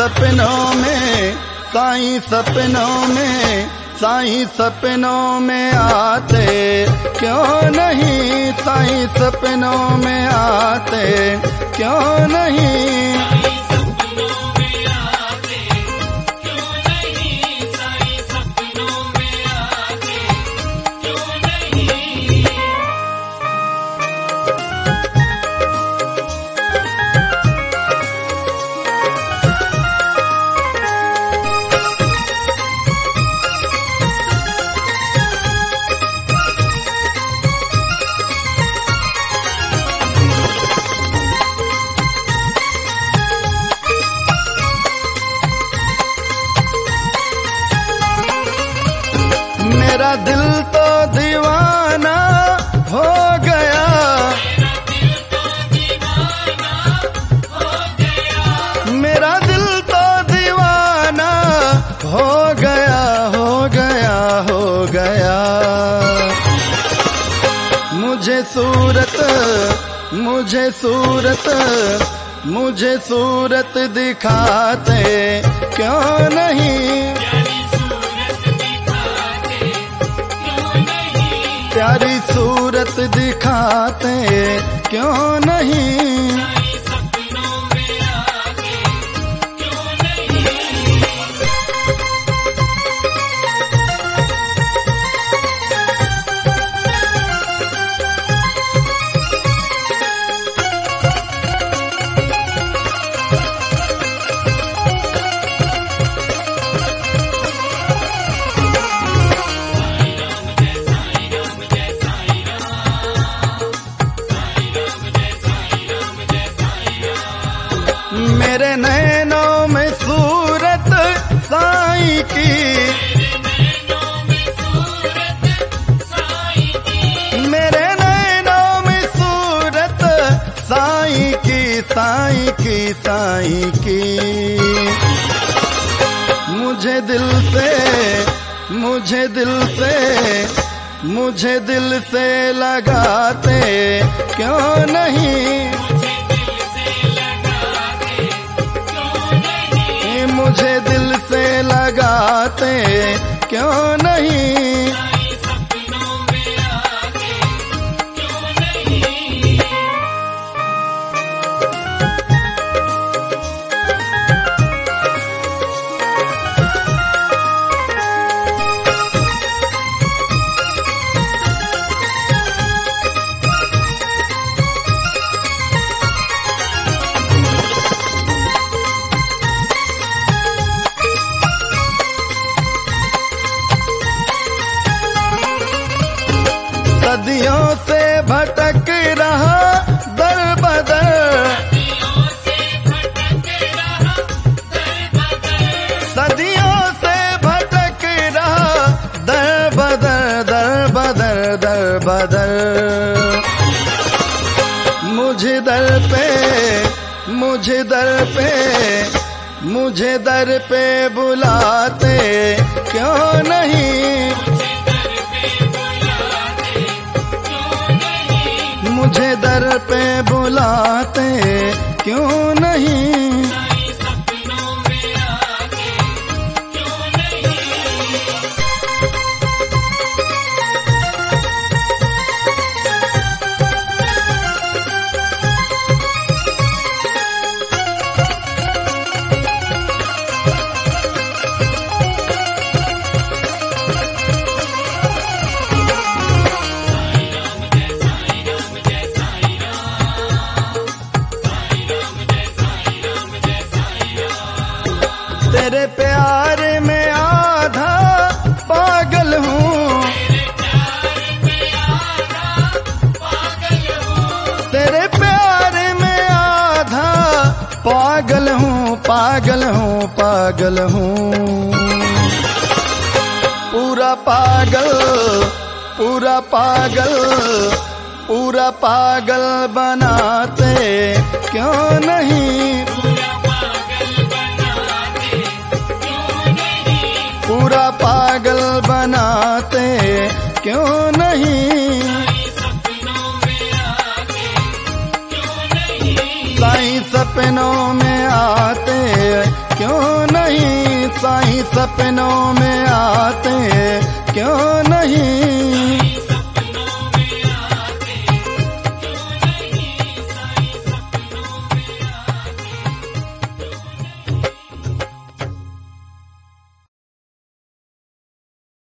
सपनों में, साईं सपनों में, साईं सपनों में आते क्यों नहीं, साईं सपनों में आते क्यों नहीं। मेरा दिल तो दीवाना हो गया, मेरा दिल तो दीवाना हो गया, हो गया, हो गया। मुझे सूरत, मुझे सूरत, मुझे सूरत दिखाते क्यों नहीं, प्यारी सूरत दिखाते क्यों नहीं। मेरे नैनों में सूरत साईं की, मेरे नैनों में सूरत साईं की, साईं की, साईं की। मुझे दिल से, मुझे दिल से, मुझे दिल से लगाते क्यों नहीं, मुझे दिल से लगाते क्यों नहीं। सदियों से भटक रहा दर बदर, सदियों से भटक रहा दर बदर, दर बदर, दर बदर। मुझे दर पे, मुझे दर पे, मुझे दर पे बुलाते क्यों नहीं, मुझे दर पे बुलाते क्यों नहीं। तेरे प्यार में आधा पागल हूँ, तेरे प्यार में आधा पागल हूँ, पागल हूँ, पागल हूँ। पूरा पागल, पूरा पागल, पूरा पागल बनाते क्यों नहीं, पूरा पागल बनाते क्यों नहीं। साईं सपनों में आते क्यों नहीं साईं सपनों में आते, क्यों